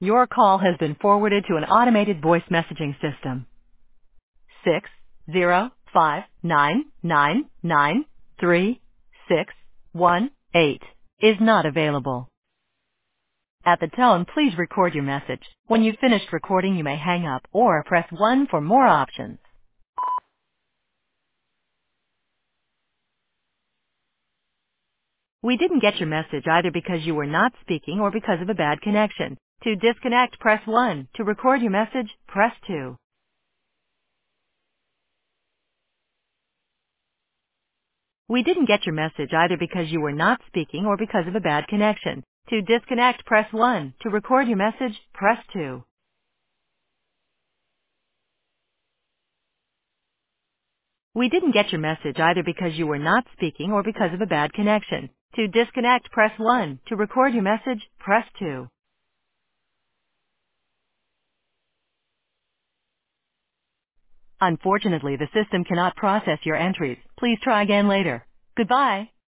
Your call has been forwarded to an automated voice messaging system. 60599936618 is not available. At the tone, please record your message. When you've finished recording, you may hang up or press 1 for more options. We didn't get your message either because you were not speaking or because of a bad connection. To disconnect, press 1. To record your message, press 2. We didn't get your message either because you were not speaking or because of a bad connection. To disconnect, press 1. To record your message, press 2. We didn't get your message either because you were not speaking or because of a bad connection. To disconnect, press 1. To record your message, press 2. Unfortunately, the system cannot process your entries. Please try again later. Goodbye.